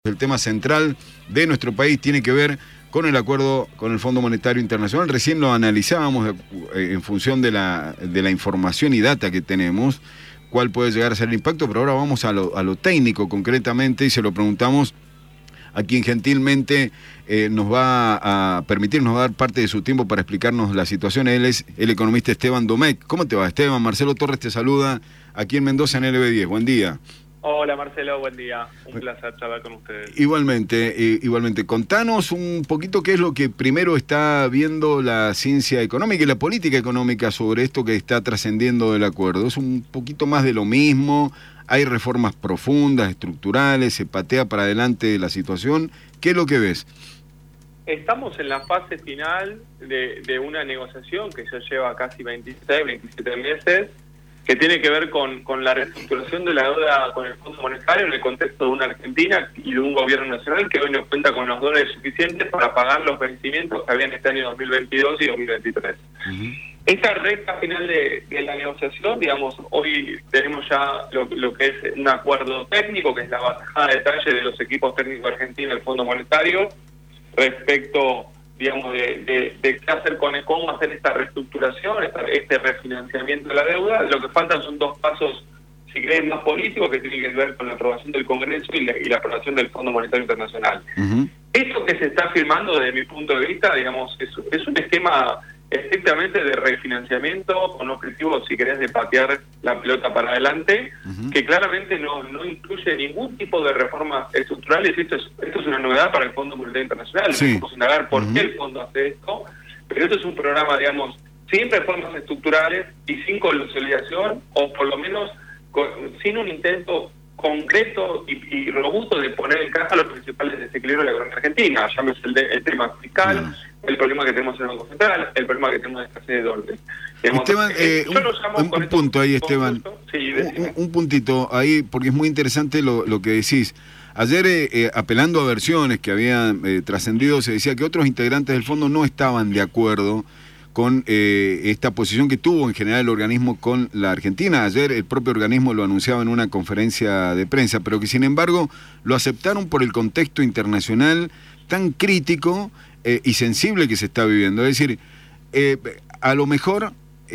El tema central de nuestro país tiene que ver con el acuerdo con el Fondo Monetario Internacional. Recién lo analizábamos en función de la información y data que tenemos, cuál puede llegar a ser el impacto, pero ahora vamos a lo técnico concretamente y se lo preguntamos a quien gentilmente nos va a permitirnos dar parte de su tiempo para explicarnos la situación. Él es el economista Esteban Domecq. ¿Cómo te va, Esteban? Marcelo Torres te saluda aquí en Mendoza en LB10. Buen día. Hola Marcelo, buen día. Un placer charlar con ustedes. Igualmente. Contanos un poquito qué es lo que primero está viendo la ciencia económica y la política económica sobre esto que está trascendiendo del acuerdo. ¿Es un poquito más de lo mismo? ¿Hay reformas profundas, estructurales? ¿Se patea para adelante la situación? ¿Qué es lo que ves? Estamos en la fase final de una negociación que ya lleva casi 26, 27 meses, que tiene que ver con la reestructuración de la deuda con el Fondo Monetario en el contexto de una Argentina y de un gobierno nacional que hoy no cuenta con los dólares suficientes para pagar los vencimientos que había en este año 2022 y 2023. Esta recta final de la negociación, digamos, hoy tenemos ya lo que es un acuerdo técnico, que es la bajada de detalle de los equipos técnicos argentinos del Fondo Monetario respecto, digamos, de qué hacer cómo hacer esta reestructuración, este refinanciamiento de la deuda. Lo que faltan son dos pasos, si creen, más políticos, que tienen que ver con la aprobación del Congreso y la aprobación del Fondo Monetario Internacional. Esto que se está firmando, desde mi punto de vista, digamos, es un esquema estrictamente de refinanciamiento con objetivo, si querés, de patear la pelota para adelante, que claramente no incluye ningún tipo de reformas estructurales. Esto es una novedad para el Fondo Monetario Internacional. Sí. Vamos a indagar por qué el fondo hace esto, pero esto es un programa, digamos, sin reformas estructurales y sin consolidación, o por lo menos sin un intento concreto y robusto de poner en caja los principales desequilibrios de la economía argentina. Llámese el tema fiscal, el problema que tenemos en el Banco Central, el problema que tenemos de escasez de dólares. Esteban, un punto ahí, Esteban. Sí, un puntito ahí, porque es muy interesante lo que decís. Ayer, apelando a versiones que habían trascendido, se decía que otros integrantes del fondo no estaban de acuerdo con esta posición que tuvo en general el organismo con la Argentina. Ayer el propio organismo lo anunciaba en una conferencia de prensa, pero que sin embargo lo aceptaron por el contexto internacional tan crítico y sensible que se está viviendo. Es decir, a lo mejor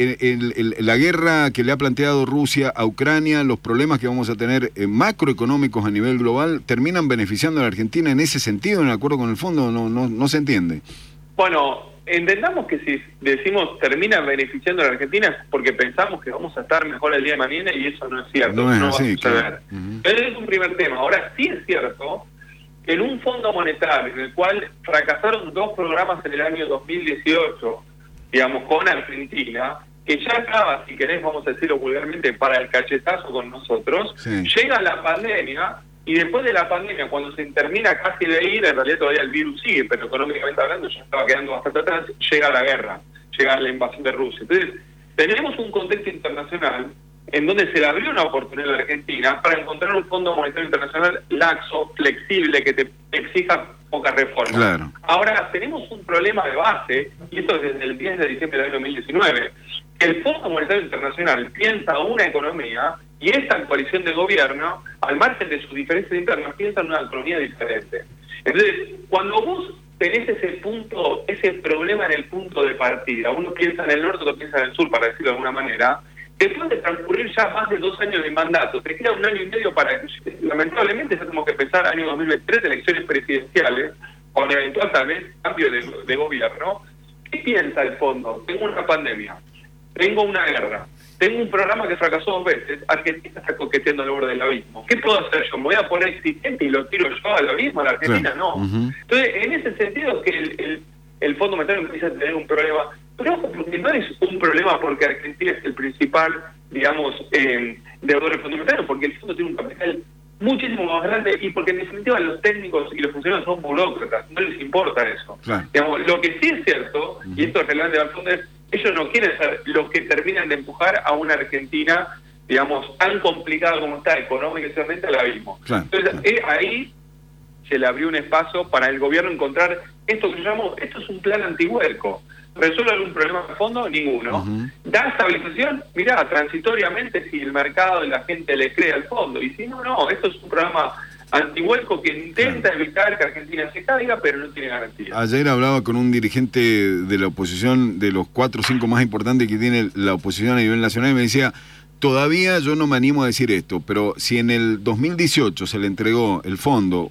la guerra que le ha planteado Rusia a Ucrania, los problemas que vamos a tener macroeconómicos a nivel global, terminan beneficiando a la Argentina en ese sentido, en el acuerdo con el fondo. No se entiende. Bueno, entendamos que si decimos termina beneficiando a la Argentina es porque pensamos que vamos a estar mejor el día de mañana, y eso no es cierto. No es así, va a suceder. Claro. Ese es un primer tema. Ahora, sí es cierto que en un fondo monetario en el cual fracasaron dos programas en el año 2018, digamos, con Argentina, que ya acaba, si querés, vamos a decirlo vulgarmente, para el cachetazo con nosotros, llega la pandemia. Y después de la pandemia, cuando se termina casi de ir, en realidad todavía el virus sigue, pero económicamente hablando ya estaba quedando bastante atrás, llega la guerra, llega la invasión de Rusia. Entonces, tenemos un contexto internacional en donde se le abrió una oportunidad a la Argentina para encontrar un Fondo Monetario Internacional laxo, flexible, que te exija pocas reformas. Claro. Ahora, tenemos un problema de base, y esto es desde el 10 de diciembre del año 2019, que el Fondo Monetario Internacional piensa una economía, y esta coalición de gobierno, al margen de sus diferencias internas, piensa en una economía diferente. Entonces, cuando vos tenés ese problema en el punto de partida, uno piensa en el norte, otro piensa en el sur, para decirlo de alguna manera, después de transcurrir ya más de 2 años de mandato, te queda 1 año y medio para que, lamentablemente, ya tenemos que empezar año 2023, elecciones presidenciales, con eventual tal vez cambio de gobierno. ¿Qué piensa el fondo? Tengo una pandemia, tengo una guerra, tengo un programa que fracasó 2 veces, Argentina está coqueteando al borde del abismo. ¿Qué puedo hacer yo? ¿Me voy a poner exigente y lo tiro yo al abismo a la Argentina? Claro. No. Entonces, en ese sentido es que el Fondo Monetario empieza a tener un problema, pero ojo, porque no es un problema porque Argentina es el principal, digamos, deudor del Fondo Monetario, porque el fondo tiene un capital muchísimo más grande y porque en definitiva los técnicos y los funcionarios son burócratas, no les importa eso. Claro. Digamos, lo que sí es cierto, y esto es relevante al fondo, es ellos no quieren ser los que terminan de empujar a una Argentina, digamos, tan complicada como está económica y socialmente al abismo. Claro. Entonces, ahí se le abrió un espacio para el gobierno encontrar esto que yo llamo, esto es un plan antihuelco. ¿Resuelve algún problema de fondo? Ninguno. ¿Da estabilización? Mirá, transitoriamente, si el mercado y la gente le cree al fondo. Y si no, esto es un programa antihuelco que intenta evitar que Argentina se caiga, pero no tiene garantía. Ayer hablaba con un dirigente de la oposición, de los 4 o 5 más importantes que tiene la oposición a nivel nacional, y me decía, todavía yo no me animo a decir esto, pero si en el 2018 se le entregó el fondo,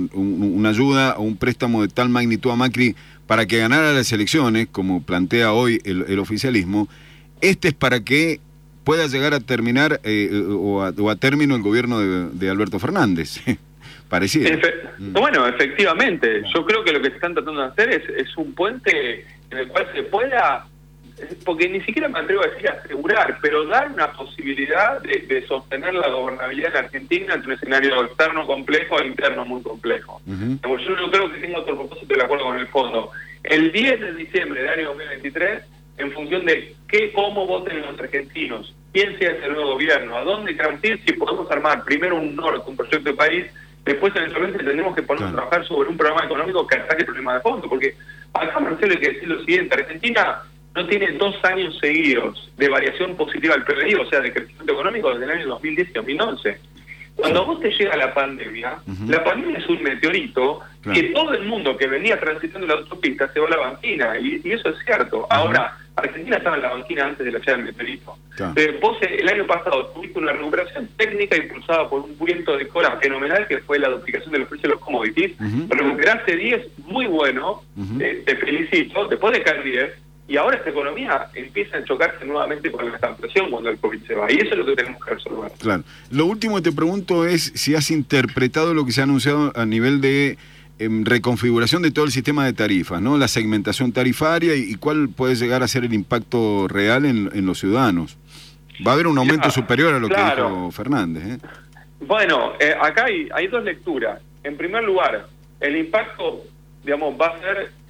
una ayuda o un préstamo de tal magnitud a Macri para que ganara las elecciones, como plantea hoy el oficialismo, este es para que pueda llegar a terminar o a término el gobierno de Alberto Fernández. Parecido. Bueno, efectivamente, yo creo que lo que se están tratando de hacer es un puente en el cual se pueda, porque ni siquiera me atrevo a decir asegurar, pero dar una posibilidad de sostener la gobernabilidad en Argentina ante un escenario externo complejo e interno muy complejo. Yo no creo que tenga otro propósito de acuerdo con el fondo. El 10 de diciembre del año 2023, en función de cómo voten los argentinos, quién sea ese nuevo gobierno, a dónde queramos ir, si podemos armar primero un norte, un proyecto de país, después eventualmente tendremos que ponernos a trabajar sobre un programa económico que ataque el problema de fondo, porque acá, Marcelo, hay que decir lo siguiente: Argentina no tiene 2 años seguidos de variación positiva al PBI, o sea, de crecimiento económico, desde el año 2010 y 2011. Cuando a vos te llega la pandemia es un meteorito que todo el mundo que venía transitando la autopista se va a la banquina, y eso es cierto. Ahora, Argentina estaba en la banquina antes de la llegada del meteorito. Vos el año pasado tuviste una recuperación técnica impulsada por un viento de cola fenomenal, que fue la duplicación de los precios de los commodities. Recuperaste 10, muy bueno, te felicito, te puede caer 10, y ahora esta economía empieza a chocarse nuevamente con la estanflación cuando el COVID se va, y eso es lo que tenemos que resolver. Claro. Lo último que te pregunto es si has interpretado lo que se ha anunciado a nivel de reconfiguración de todo el sistema de tarifas, ¿no? La segmentación tarifaria y cuál puede llegar a ser el impacto real en los ciudadanos. Va a haber un aumento superior a lo que dijo Fernández, ¿eh? Bueno, acá hay 2 lecturas. En primer lugar, el impacto, digamos, va a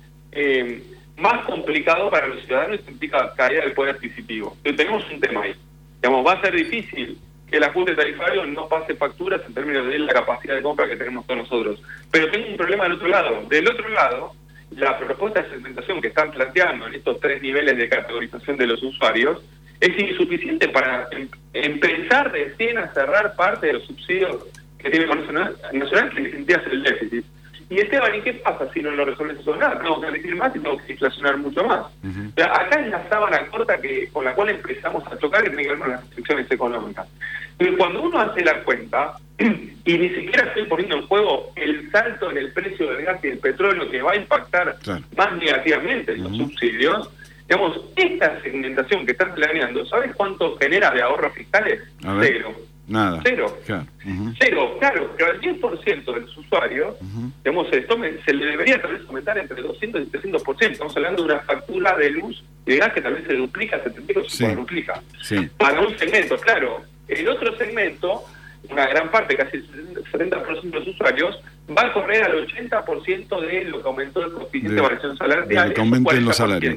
ser más complicado para los ciudadanos y implica caída del poder adquisitivo. Pero tenemos un tema ahí. Digamos, va a ser difícil que el ajuste tarifario no pase facturas en términos de la capacidad de compra que tenemos todos nosotros. Pero tengo un problema del otro lado. Del otro lado, la propuesta de segmentación que están planteando en estos 3 niveles de categorización de los usuarios es insuficiente para empezar recién a cerrar parte de los subsidios que tiene el Gobierno Nacional, que les hace el déficit. Y Esteban, ¿y qué pasa si no lo resuelves eso? Nada, tengo que elegir más y tengo que inflacionar mucho más. O sea, acá es la sábana corta con la cual empezamos a chocar, que tiene que ver con las restricciones económicas. Pero cuando uno hace la cuenta, y ni siquiera estoy poniendo en juego el salto en el precio del gas y del petróleo que va a impactar más negativamente en los subsidios, digamos, esta segmentación que están planeando, ¿sabes cuánto genera de ahorros fiscales? 0. Nada. 0. Claro. 0, claro, pero al 10% de los usuarios, digamos, se le debería tal vez aumentar entre 200 y 300%. Estamos hablando de una factura de luz y de gas que tal vez se duplica, se triplica o se cuadruplica. Para un segmento, claro. El otro segmento, una gran parte, casi el 70% de los usuarios, va a correr al 80% de lo que aumentó el coeficiente de variación salarial. De lo que aumenten los salarios.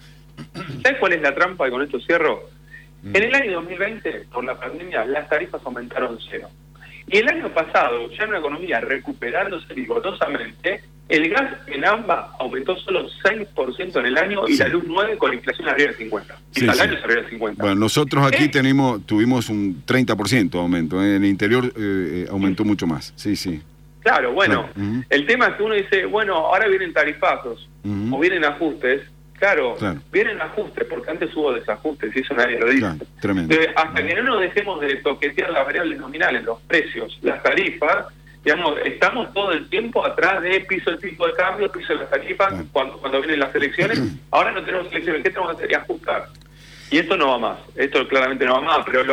¿Sabes cuál es la trampa? Y con esto cierro. En el año 2020, por la pandemia, las tarifas aumentaron 0. Y el año pasado, ya en una economía recuperándose vigorosamente, el gas en AMBA aumentó solo 6% en el año y la luz 9% con inflación arriba de 50%. Y salarios arriba de 50%. Bueno, nosotros aquí tuvimos un 30% de aumento. En el interior aumentó mucho más. Claro, bueno, el tema es que uno dice, bueno, ahora vienen tarifazos o vienen ajustes. Claro, vienen ajustes, porque antes hubo desajustes, y eso nadie lo dice. Tremendo. Hasta que no nos dejemos de toquetear las variables nominales, los precios, las tarifas, digamos, estamos todo el tiempo atrás de piso el tipo de cambio, piso de las tarifas, cuando vienen las elecciones. Ahora no tenemos elecciones, ¿qué tenemos que hacer? Ajustar. Y esto no va más, esto claramente no va más, pero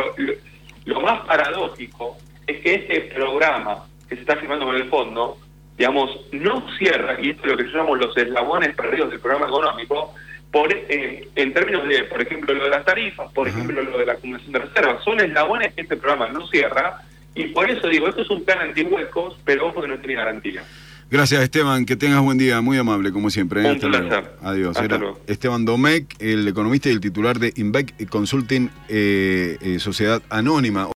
lo más paradójico es que este programa que se está firmando con el fondo, digamos, no cierra, y esto es lo que yo llamo los eslabones perdidos del programa económico, en términos de, por ejemplo, lo de las tarifas, por ejemplo, lo de la acumulación de reservas. Son eslabones que este programa no cierra, y por eso digo, esto es un plan antihuecos, pero ojo que no tiene garantía. Gracias, Esteban, que tengas buen día, muy amable, como siempre. Un placer. Adiós. Hasta luego. Esteban Domecq, el economista y el titular de INVEC Consulting, Sociedad Anónima.